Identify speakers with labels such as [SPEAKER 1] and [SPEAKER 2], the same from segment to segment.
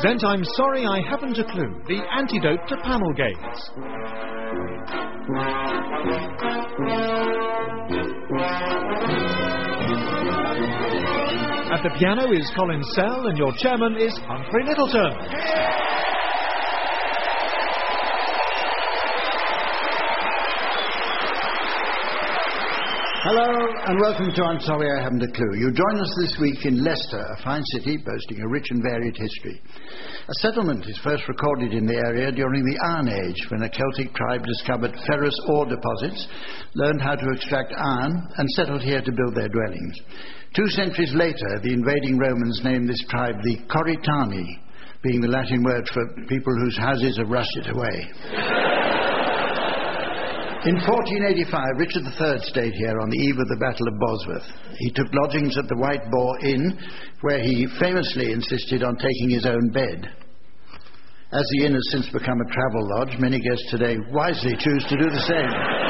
[SPEAKER 1] present I'm Sorry I Haven't a Clue, the antidote to panel games. At the piano is Colin Sell and your chairman is Humphrey Littleton.
[SPEAKER 2] Hello and welcome to I'm Sorry I Haven't a Clue. You join us this week in Leicester, a fine city boasting a rich and varied history. A settlement is first recorded in the area during the Iron Age, when a Celtic tribe discovered ferrous ore deposits, learned how to extract iron and settled here to build their dwellings. 2 centuries later, the invading Romans named this tribe the Corytani, being the Latin word for people whose houses have rusted away. In 1485, Richard III stayed here on the eve of the Battle of Bosworth. He took lodgings at the White Boar Inn, where he famously insisted on taking his own bed. As the inn has since become a travel lodge, many guests today wisely choose to do the same.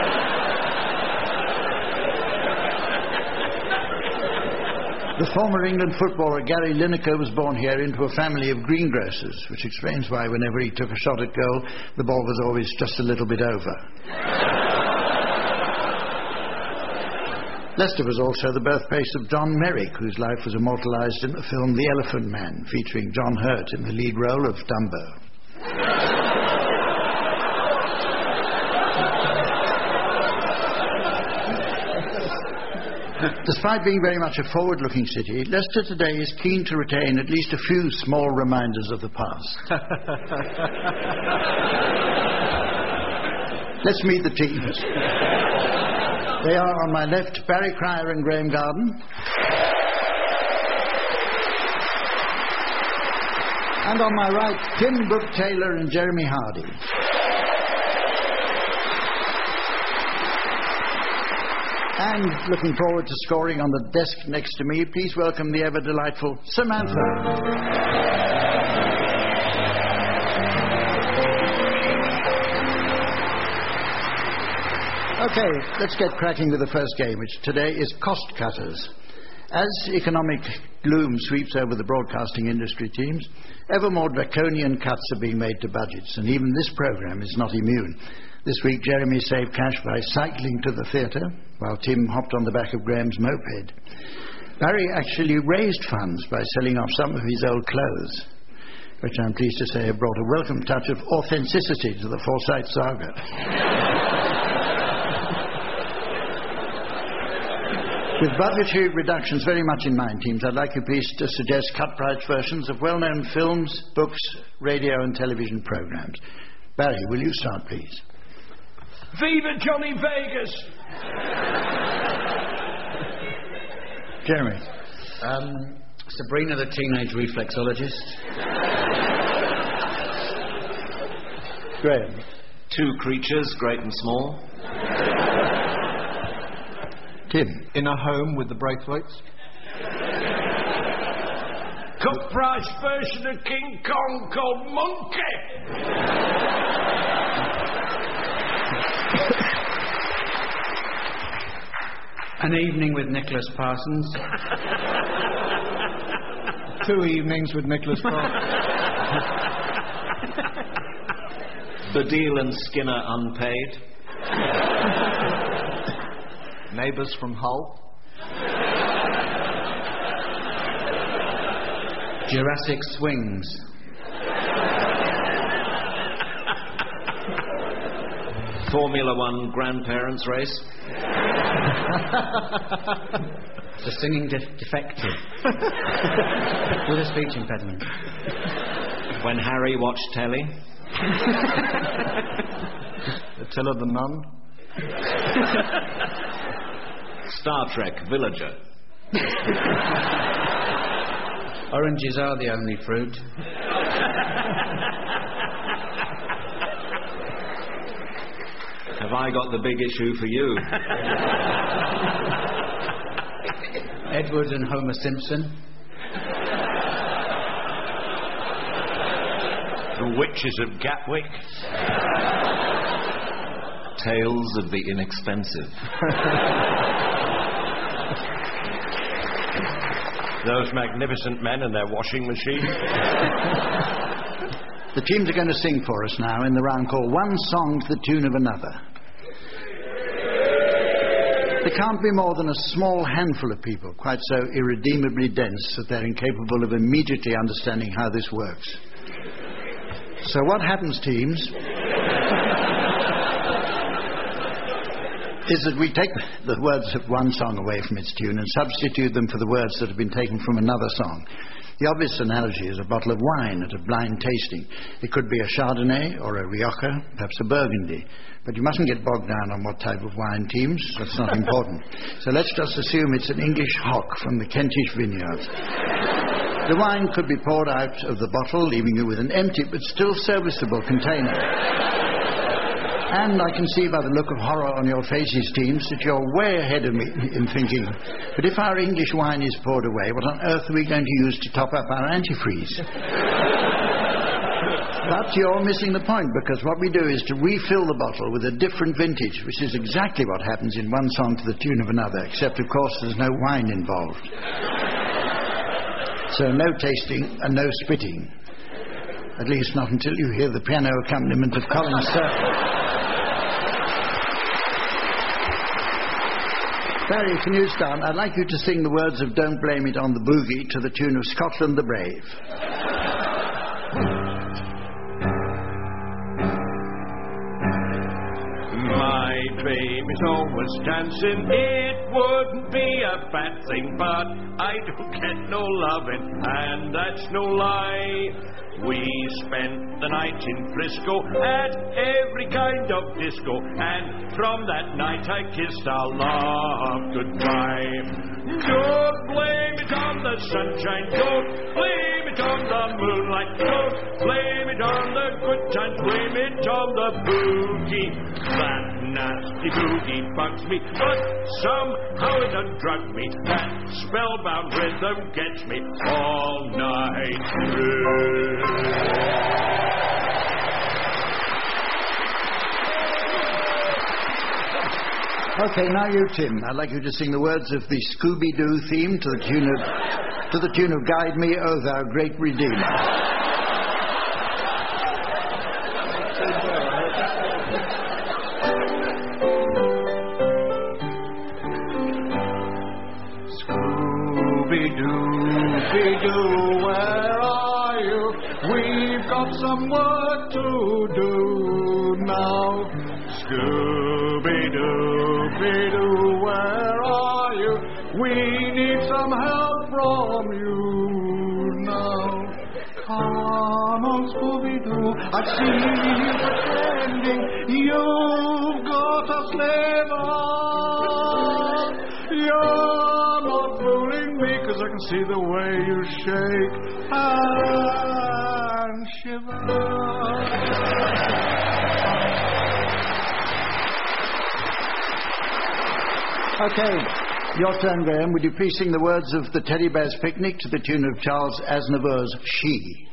[SPEAKER 2] The former England footballer Gary Lineker was born here into a family of greengrocers, which explains why whenever he took a shot at goal, the ball was always just a little bit over. Leicester was also the birthplace of John Merrick, whose life was immortalised in the film The Elephant Man, featuring John Hurt in the lead role of Dumbo. Despite being very much a forward-looking city, Leicester today is keen to retain at least a few small reminders of the past. Let's meet the teams. They are on my left, Barry Cryer and Graham Garden. And on my right, Tim Brooke-Taylor and Jeremy Hardy. And looking forward to scoring on the desk next to me, please welcome the ever-delightful Samantha. Okay, let's get cracking with the first game, which today is Cost Cutters. As economic gloom sweeps over the broadcasting industry teams, ever more draconian cuts are being made to budgets, and even this programme is not immune. This week, Jeremy saved cash by cycling to the theatre, while Tim hopped on the back of Graham's moped. Barry actually raised funds by selling off some of his old clothes, which I'm pleased to say have brought a welcome touch of authenticity to the Forsyth saga. With budgetary reductions very much in mind, teams, I'd like you please to suggest cut-price versions of well-known films, books, radio and television programmes. Barry, will you start, please?
[SPEAKER 3] Viva Johnny Vegas!
[SPEAKER 2] Jeremy.
[SPEAKER 4] Sabrina the Teenage Reflexologist.
[SPEAKER 2] Graham.
[SPEAKER 5] 2 Creatures, Great and Small.
[SPEAKER 2] Tim.
[SPEAKER 1] In a Home with the Braithwaites.
[SPEAKER 3] Cut price version of King Kong called Monkey!
[SPEAKER 4] An Evening with Nicholas Parsons.
[SPEAKER 1] 2 Evenings with Nicholas Parsons.
[SPEAKER 5] Badil and Skinner Unpaid.
[SPEAKER 1] Neighbours from Hull.
[SPEAKER 4] Jurassic Swings.
[SPEAKER 5] Formula One Grandparents Race.
[SPEAKER 4] The Singing Defective. With a speech impediment.
[SPEAKER 5] When Harry watched telly.
[SPEAKER 1] Attila the Nun.
[SPEAKER 5] Star Trek Villager.
[SPEAKER 4] Oranges are the only fruit.
[SPEAKER 5] Have I got the big issue for you?
[SPEAKER 4] Edward and Homer Simpson.
[SPEAKER 3] The Witches of Gatwick.
[SPEAKER 5] Tales of the Inexpensive.
[SPEAKER 3] Those magnificent men and their washing machine.
[SPEAKER 2] The teams are going to sing for us now in the round called One Song to the Tune of Another. There can't be more than a small handful of people, quite so irredeemably dense that they're incapable of immediately understanding how this works. So what happens, teams, is that we take the words of one song away from its tune and substitute them for the words that have been taken from another song. The obvious analogy is a bottle of wine at a blind tasting. It could be a Chardonnay or a Rioja, perhaps a Burgundy. But you mustn't get bogged down on what type of wine, teams. That's not important. So let's just assume it's an English hock from the Kentish vineyards. The wine could be poured out of the bottle, leaving you with an empty but still serviceable container. And I can see by the look of horror on your faces, teams, that you're way ahead of me in thinking, but if our English wine is poured away, what on earth are we going to use to top up our antifreeze? But you're missing the point, because what we do is to refill the bottle with a different vintage, which is exactly what happens in one song to the tune of another, except, of course, there's no wine involved. So no tasting and no spitting. At least not until you hear the piano accompaniment of Colin Sir. Barry, can you start? I'd like you to sing the words of Don't Blame It on the Boogie to the tune of Scotland the Brave.
[SPEAKER 3] My baby's always dancing, it wouldn't be a bad thing, but I don't get no loving, and that's no lie. We spent the night in Frisco at every kind of disco, and from that night I kissed our love goodbye. Don't blame it on the sunshine, don't blame it on the moonlight, don't blame it on the good times, blame it on the boogie. That nasty boogie bugs me, but somehow it undrugged me. That spellbound rhythm gets me all night through.
[SPEAKER 2] Okay, now you, Tim. I'd like you to sing the words of the Scooby-Doo theme to the tune of Guide Me, O Thou Great Redeemer.
[SPEAKER 6] Scooby-Doo, where are you? We've got some work to do now. Scooby-Doo, where are you? We need some help from you now. Come on, Scooby-Doo, I see you pretending you've got a slave on. You're not fooling me, 'cause I can see the way you shake and shiver.
[SPEAKER 2] Okay, your turn, Graham. Would you please sing the words of the Teddy Bear's Picnic to the tune of Charles Aznavour's She?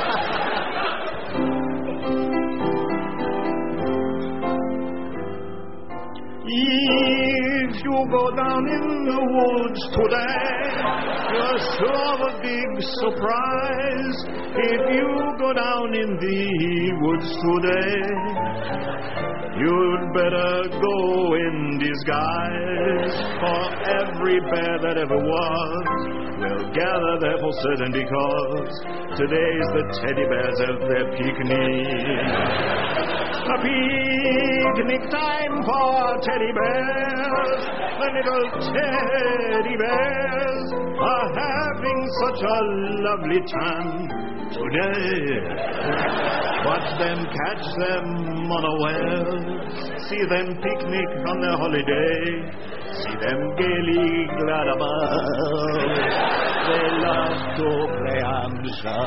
[SPEAKER 6] If you go down in the woods today, you're sure of a big surprise. If you go down in the woods today, you'd better go in disguise, for every bear that ever was will gather there for certain, because today's the teddy bears have their picnic. A picnic time for teddy bears. The little teddy bears are having such a lovely time today. Watch them catch them unawares. See them picnic on their holiday. See them gaily glad above. They love to play and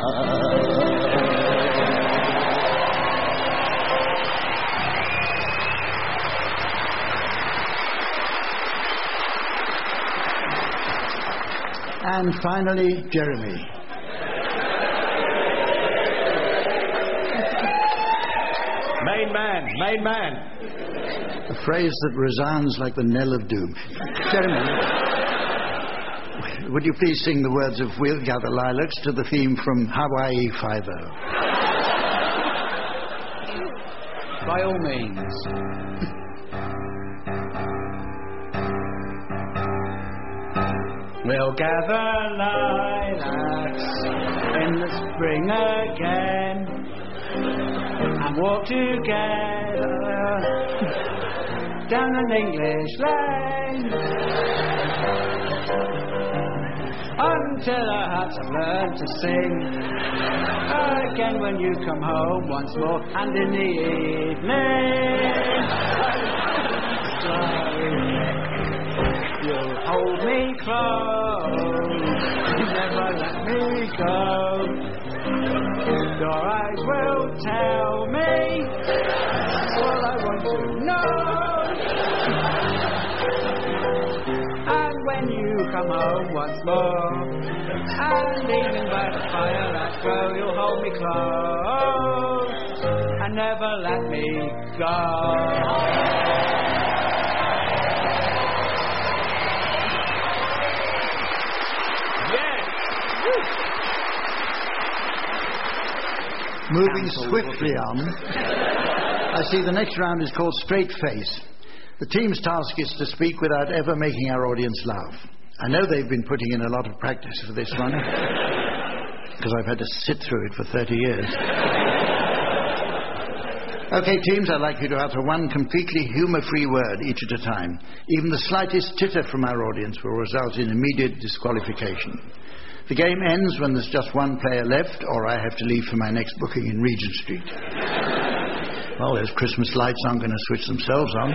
[SPEAKER 6] shout.
[SPEAKER 2] And finally, Jeremy.
[SPEAKER 3] Main man.
[SPEAKER 2] A phrase that resounds like the knell of doom. Jeremy, would you please sing the words of We'll Gather Lilacs to the theme from Hawaii Five-0?
[SPEAKER 4] By all means. We'll gather lilacs in the spring again and walk together down an English lane until our hearts have learned to sing again when you come home once more, and in the evening you'll hold me close, never let me go. Your eyes will tell me all I want to know. And when you come home once more, and even by the fire that glow, you'll hold me close and never let me go.
[SPEAKER 2] Moving swiftly on, I see the next round is called Straight Face. The team's task is to speak without ever making our audience laugh. I know they've been putting in a lot of practice for this one, because I've had to sit through it for 30 years. Okay, teams, I'd like you to utter one completely humour-free word each at a time. Even the slightest titter from our audience will result in immediate disqualification. The game ends when there's just one player left, or I have to leave for my next booking in Regent Street. Well, those Christmas lights aren't going to switch themselves on.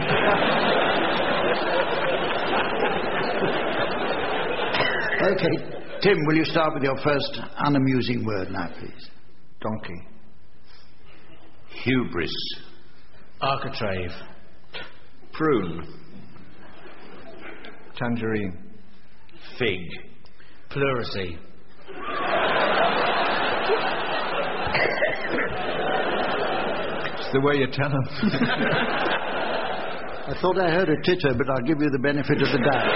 [SPEAKER 2] Okay, Tim, will you start with your first unamusing word now, please?
[SPEAKER 6] Donkey.
[SPEAKER 3] Hubris.
[SPEAKER 4] Architrave.
[SPEAKER 3] Prune.
[SPEAKER 6] Tangerine.
[SPEAKER 3] Fig.
[SPEAKER 4] Pleurisy.
[SPEAKER 6] It's the way you tell them.
[SPEAKER 2] I thought I heard a titter, but I'll give you the benefit of the doubt.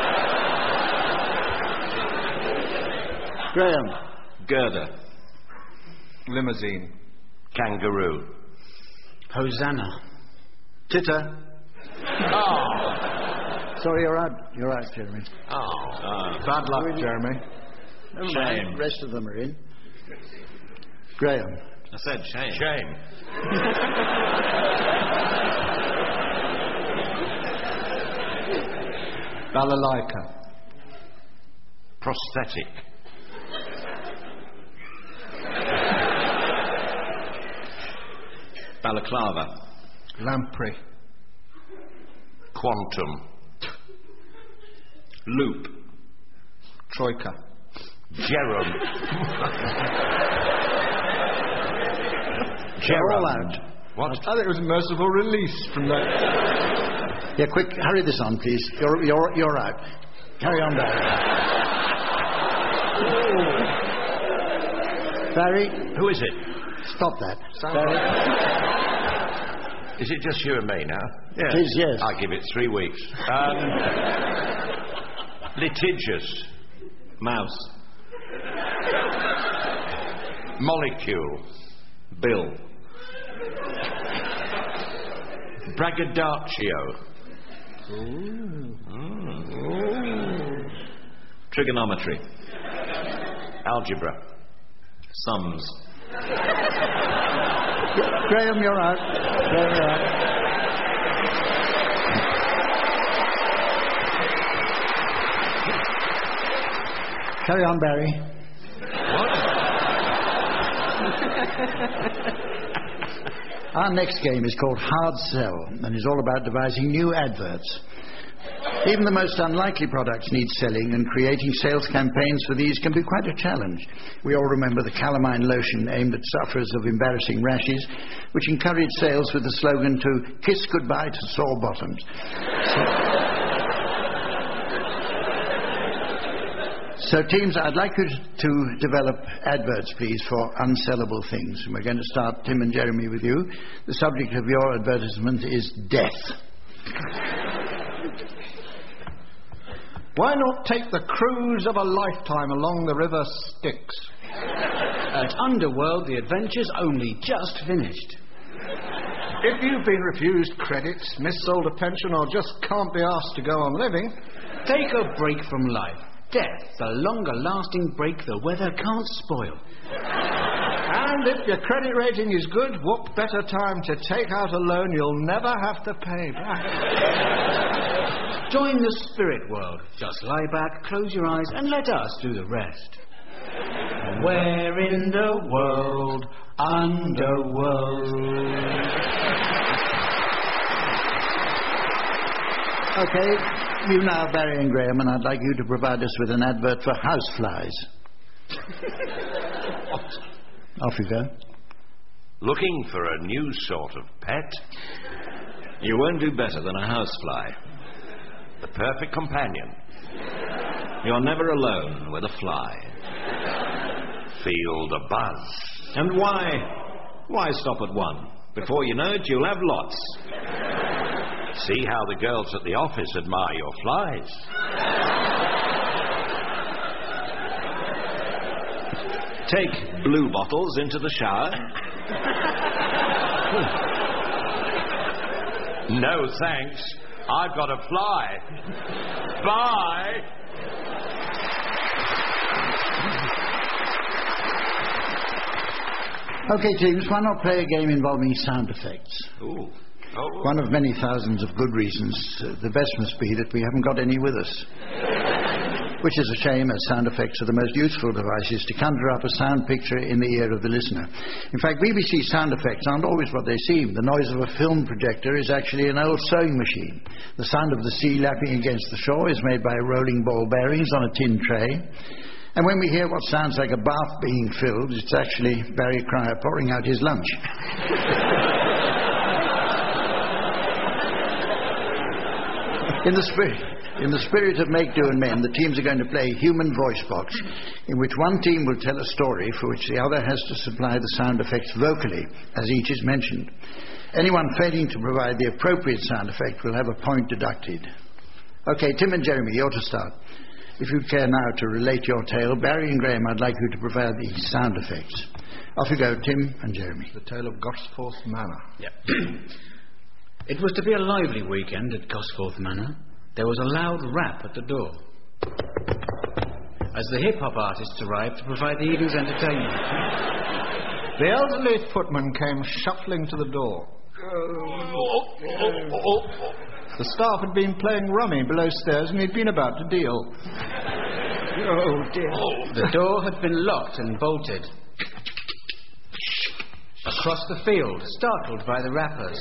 [SPEAKER 2] Graham.
[SPEAKER 3] Girder.
[SPEAKER 6] Limousine.
[SPEAKER 3] Kangaroo.
[SPEAKER 4] Hosanna.
[SPEAKER 2] Titter.
[SPEAKER 3] Oh.
[SPEAKER 2] Sorry, you're out. You're out, Jeremy.
[SPEAKER 6] Bad luck, Jeremy.
[SPEAKER 2] Never
[SPEAKER 3] Shame.
[SPEAKER 2] mind. The rest of them are in. Graham.
[SPEAKER 3] I said shame. Shame.
[SPEAKER 6] Balalaika.
[SPEAKER 3] Prosthetic. Balaclava.
[SPEAKER 6] Lamprey.
[SPEAKER 3] Quantum. Loop.
[SPEAKER 6] Troika.
[SPEAKER 3] Gerund.
[SPEAKER 2] They're all out.
[SPEAKER 3] What?
[SPEAKER 6] I thought it was a merciful release from that.
[SPEAKER 2] Yeah, quick, hurry this on, please. You're out. Carry on, Barry. Barry,
[SPEAKER 3] Who is it?
[SPEAKER 2] stop that. Barry,
[SPEAKER 3] Is it just you and me now?
[SPEAKER 2] it is, yes.
[SPEAKER 3] I give it 3 weeks. Litigious.
[SPEAKER 4] Mouse.
[SPEAKER 3] Molecule. Bill. Braggadocio. Trigonometry. Algebra. Sums.
[SPEAKER 2] Graham, you're out. Graham, you're out. Carry on, Barry. Our next game is called Hard Sell and is all about devising new adverts. Even the most unlikely products need selling, and creating sales campaigns for these can be quite a challenge. We all remember the calamine lotion aimed at sufferers of embarrassing rashes, which encouraged sales with the slogan to kiss goodbye to sore bottoms. So, teams, I'd like you to develop adverts, please, for unsellable things. And we're going to start, Tim and Jeremy, with you. The subject of your advertisement is death.
[SPEAKER 7] Why not take the cruise of a lifetime along the River Styx?
[SPEAKER 4] At Underworld, the adventure's only just finished.
[SPEAKER 7] If you've been refused credits, missold a pension, or just can't be asked to go on living,
[SPEAKER 4] take a break from life. Death, the longer-lasting break the weather can't spoil.
[SPEAKER 7] and if your credit rating is good, what better time to take out a loan you'll never have to pay back?
[SPEAKER 4] Join the spirit world. Just lie back, close your eyes, and let us do the rest. Where in the world, Underworld?
[SPEAKER 2] Okay, you now, Barry and Graham, and I'd like you to provide us with an advert for houseflies. Off you go.
[SPEAKER 3] Looking for a new sort of pet?
[SPEAKER 5] You won't do better than a housefly.
[SPEAKER 3] The perfect companion.
[SPEAKER 5] You're never alone with a fly.
[SPEAKER 3] Feel the buzz.
[SPEAKER 5] And why stop at one? Before you know it, you'll have lots.
[SPEAKER 3] See how the girls at the office admire your flies.
[SPEAKER 5] Take blue bottles into the shower.
[SPEAKER 3] No thanks. I've got a fly. Bye.
[SPEAKER 2] Okay, teams, why not play a game involving sound effects?
[SPEAKER 3] Ooh. Oh.
[SPEAKER 2] One of many thousands of good reasons. The best must be that we haven't got any with us. Which is a shame, as sound effects are the most useful devices to conjure up a sound picture in the ear of the listener. In fact, BBC sound effects aren't always what they seem. The noise of a film projector is actually an old sewing machine. The sound of the sea lapping against the shore is made by rolling ball bearings on a tin tray. And when we hear what sounds like a bath being filled, it's actually Barry Cryer pouring out his lunch. In the spirit of Make Do and Men, the teams are going to play Human Voice Box, in which one team will tell a story for which the other has to supply the sound effects vocally, as each is mentioned. Anyone failing to provide the appropriate sound effect will have a point deducted. Okay, Tim and Jeremy, you're to start. If you'd care now to relate your tale, Barry and Graham, I'd like you to provide the sound effects. Off you go, Tim and Jeremy.
[SPEAKER 7] The tale of Gosforth Manor.
[SPEAKER 4] Yep. It was to be a lively weekend at Gosforth Manor. There was a loud rap at the door as the hip-hop artists arrived to provide the evening's entertainment.
[SPEAKER 7] The elderly footman came shuffling to the door. The staff had been playing rummy below stairs and he'd been about to deal.
[SPEAKER 4] Oh, dear. The door had been locked and bolted. Across the field, startled by the rappers.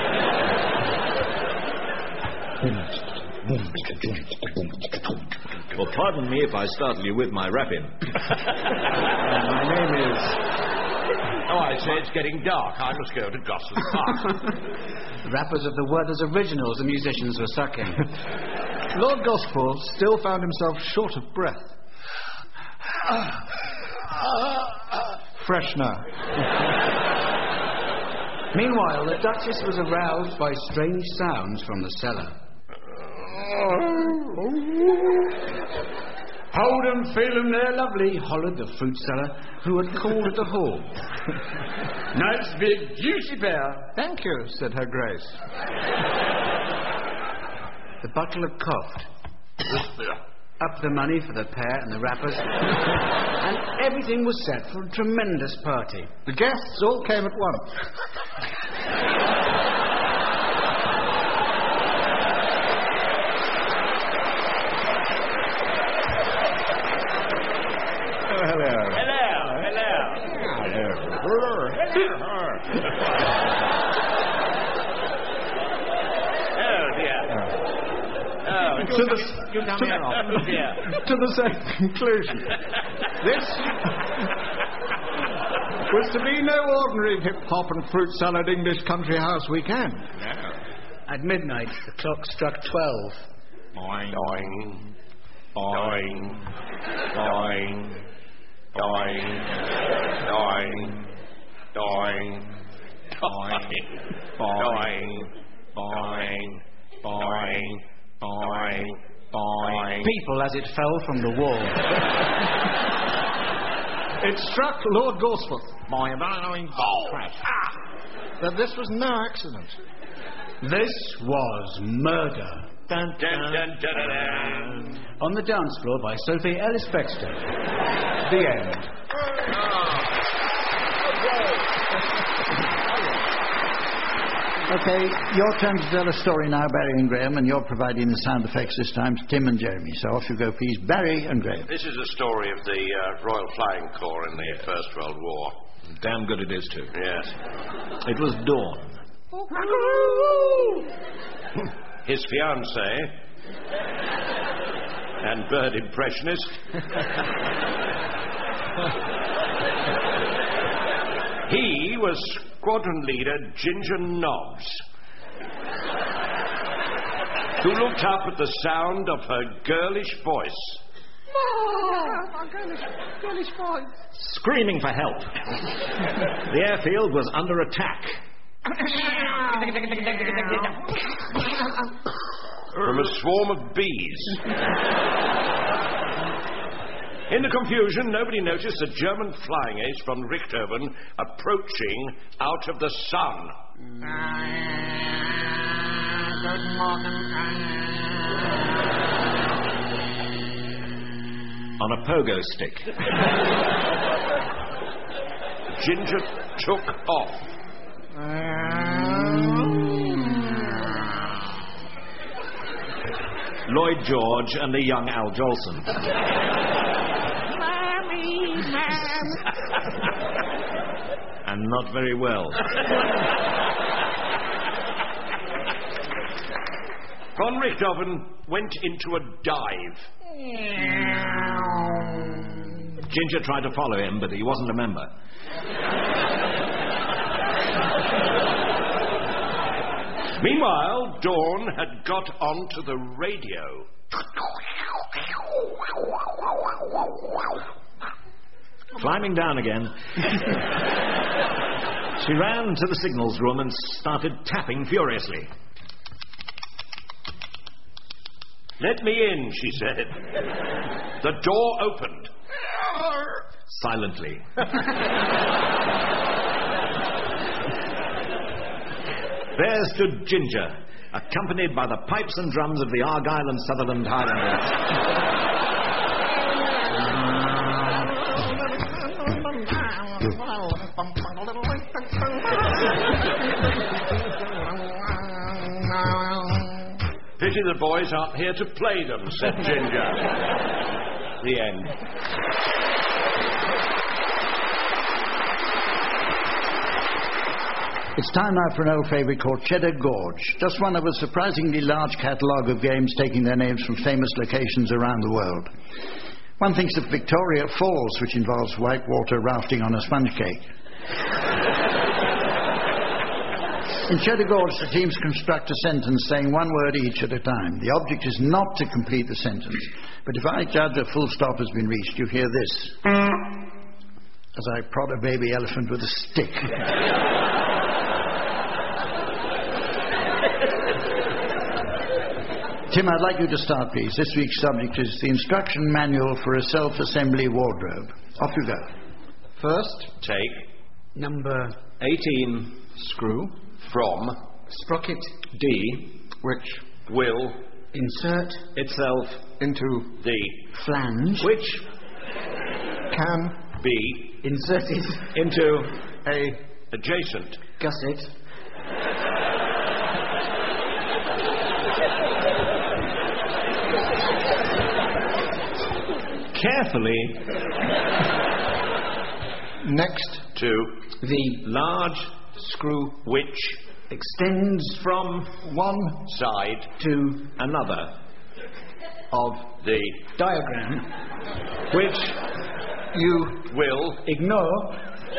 [SPEAKER 5] Well, pardon me if I startle you with my rapping.
[SPEAKER 7] My name is...
[SPEAKER 3] Oh, I say it's getting dark. I must go to Gosforth Park.
[SPEAKER 4] The rappers of the Werther's Originals the musicians were sucking.
[SPEAKER 7] Lord Gosforth still found himself short of breath. Freshener.
[SPEAKER 4] Meanwhile, the Duchess was aroused by strange sounds from the cellar. Hold 'em, feel 'em, they're lovely, hollered the fruit seller, who had called at the hall. Nice big juicy pear.
[SPEAKER 7] Thank you, said Her Grace.
[SPEAKER 4] The butler coughed. Up the money for the pear and the wrappers, and everything was set for a tremendous party.
[SPEAKER 7] The guests all came at once. To the same conclusion. This was to be no ordinary hip-hop and fruit-salad English country house weekend.
[SPEAKER 3] No.
[SPEAKER 4] At midnight, the clock struck 12.
[SPEAKER 3] Boing, boing, boing, boing, boing, boing, boing, boing, boing, boing, boing, boing, boing,
[SPEAKER 4] people as it fell from the wall.
[SPEAKER 7] It struck Lord Gorsforth.
[SPEAKER 3] Crash.
[SPEAKER 7] But this was no accident.
[SPEAKER 4] This was murder.
[SPEAKER 3] Dun, dun, dun, dun, dun, dun.
[SPEAKER 4] On the dance floor by Sophie Ellis-Bextor. The end.
[SPEAKER 2] Okay, your turn to tell a story now, Barry and Graham, and you're providing the sound effects this time to Tim and Jeremy. So off you go, please, Barry and Graham.
[SPEAKER 3] This is a story of the Royal Flying Corps in the First World War.
[SPEAKER 5] Damn good it is, too.
[SPEAKER 3] Yes.
[SPEAKER 5] It was Dawn.
[SPEAKER 3] His fiancée and bird impressionist he was squadron leader Ginger Nobbs, who looked up at the sound of her girlish voice.
[SPEAKER 7] Girlish boy.
[SPEAKER 5] Screaming for help. The airfield was under attack.
[SPEAKER 3] From a swarm of bees. In the confusion, nobody noticed a German flying ace from Richthofen approaching out of the sun.
[SPEAKER 5] On a pogo stick.
[SPEAKER 3] Ginger took off.
[SPEAKER 5] Lloyd George and the young Al Jolson. And not very well.
[SPEAKER 3] Von Richthofen went into a dive.
[SPEAKER 5] Ginger tried to follow him, but he wasn't a member.
[SPEAKER 3] Meanwhile, Dawn had got onto the radio.
[SPEAKER 5] Climbing down again, she ran to the signals room and started tapping furiously.
[SPEAKER 3] "Let me in," she said. The door opened.
[SPEAKER 5] Silently. There stood Ginger, accompanied by the pipes and drums of the Argyll and Sutherland Highlanders.
[SPEAKER 3] "Pity the boys aren't here to play them," said Ginger. The end.
[SPEAKER 2] It's time now for an old favourite called Cheddar Gorge. Just one of a surprisingly large catalogue of games taking their names from famous locations around the world. One thinks of Victoria Falls, which involves whitewater rafting on a sponge cake. In Cheddar Gorge, the teams construct a sentence saying one word each at a time. The object is not to complete the sentence. But if I judge a full stop has been reached, you hear this. As I prod a baby elephant with a stick. Tim, I'd like you to start, please. This week's subject is the instruction manual for a self-assembly wardrobe. Off you go.
[SPEAKER 7] First,
[SPEAKER 3] Take
[SPEAKER 4] Number
[SPEAKER 5] 18.
[SPEAKER 7] screw,
[SPEAKER 3] from
[SPEAKER 4] sprocket
[SPEAKER 5] D.
[SPEAKER 7] which
[SPEAKER 3] will
[SPEAKER 4] insert
[SPEAKER 5] Itself.
[SPEAKER 7] into
[SPEAKER 3] the
[SPEAKER 4] flange
[SPEAKER 5] Which
[SPEAKER 7] can
[SPEAKER 3] be
[SPEAKER 4] inserted
[SPEAKER 5] into
[SPEAKER 7] a
[SPEAKER 3] adjacent
[SPEAKER 4] gusset
[SPEAKER 5] carefully
[SPEAKER 7] next
[SPEAKER 3] to
[SPEAKER 4] the
[SPEAKER 5] large screw
[SPEAKER 3] which
[SPEAKER 4] extends
[SPEAKER 5] from
[SPEAKER 7] one
[SPEAKER 3] side
[SPEAKER 4] to
[SPEAKER 5] another
[SPEAKER 7] of
[SPEAKER 3] the
[SPEAKER 4] diagram
[SPEAKER 5] which
[SPEAKER 7] you
[SPEAKER 3] will
[SPEAKER 4] ignore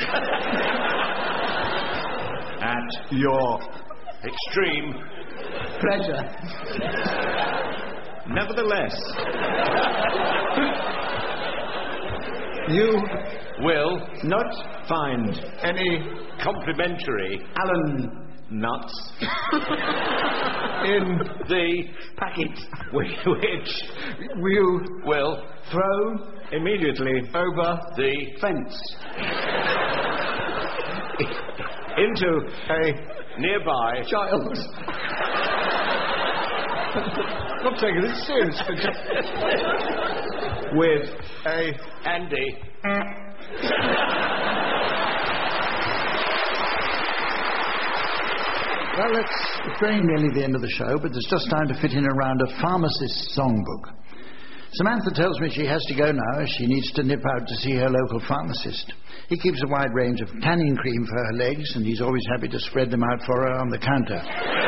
[SPEAKER 5] at
[SPEAKER 7] your
[SPEAKER 3] extreme
[SPEAKER 4] pleasure
[SPEAKER 5] nevertheless
[SPEAKER 7] you
[SPEAKER 3] will
[SPEAKER 5] not find
[SPEAKER 7] any
[SPEAKER 3] complimentary
[SPEAKER 4] Allen
[SPEAKER 5] nuts
[SPEAKER 7] in
[SPEAKER 3] the
[SPEAKER 4] Packet.
[SPEAKER 3] which
[SPEAKER 7] you
[SPEAKER 3] will
[SPEAKER 7] throw
[SPEAKER 5] immediately
[SPEAKER 7] over
[SPEAKER 3] the
[SPEAKER 4] Fence.
[SPEAKER 3] into
[SPEAKER 7] a
[SPEAKER 3] nearby
[SPEAKER 7] child. I'm taking this seriously.
[SPEAKER 3] with
[SPEAKER 7] A
[SPEAKER 3] Andy.
[SPEAKER 2] Well, it's very nearly the end of the show, but there's just time to fit in a round of Pharmacist's Songbook. Samantha tells me she has to go now as she needs to nip out to see her local pharmacist. He keeps a wide range of tanning cream for her legs, and he's always happy to spread them out for her on the counter.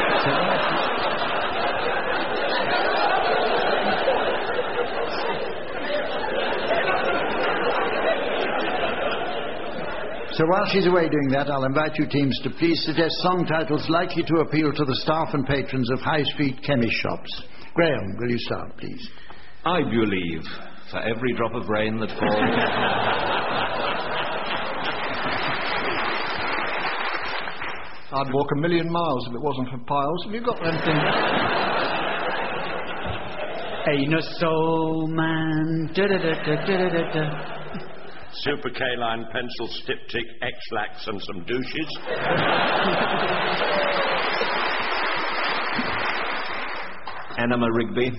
[SPEAKER 2] So while she's away doing that, I'll invite you teams to please suggest song titles likely to appeal to the staff and patrons of high street chemist shops. Graham, will you start, please?
[SPEAKER 5] I believe for every drop of rain that falls.
[SPEAKER 7] I'd walk 1,000,000 miles if it wasn't for piles. Have you got anything?
[SPEAKER 4] Ain't a soul man. Da-da-da-da-da-da-da.
[SPEAKER 3] Super K-line pencil, styptic, X-lax and some douches.
[SPEAKER 5] Enema Rigby.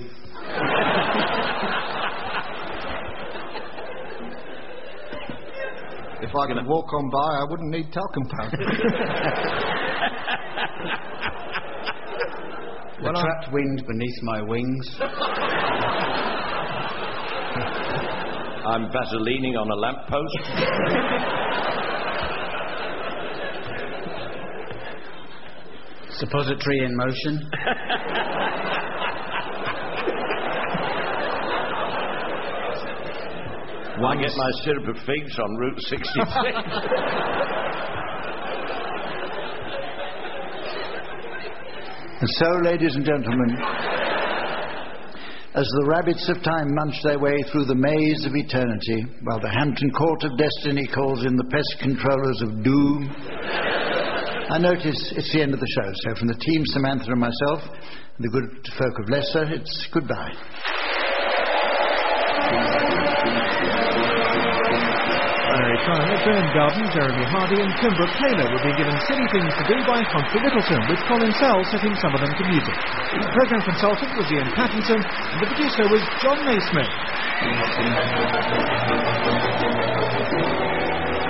[SPEAKER 7] If I could walk on by, I wouldn't need talcum powder.
[SPEAKER 4] The trapped wind beneath my wings.
[SPEAKER 3] I'm vaselining on a lamppost.
[SPEAKER 4] Suppository in motion.
[SPEAKER 3] I get my syrup of figs on Route 66.
[SPEAKER 2] And so, ladies and gentlemen, as the rabbits of time munch their way through the maze of eternity, while the Hampton Court of Destiny calls in the pest controllers of doom, I notice it's the end of the show. So from the team, Samantha and myself, and the good folk of Leicester, it's goodbye.
[SPEAKER 1] Mary Tyler, Joan Garden, Jeremy Hardy and Kimbrough Taylor will be given Silly Things to Do by Humphrey Littleton, with Colin Sell setting some of them to music. The programme consultant was Ian Pattinson, and the producer was John Naismith.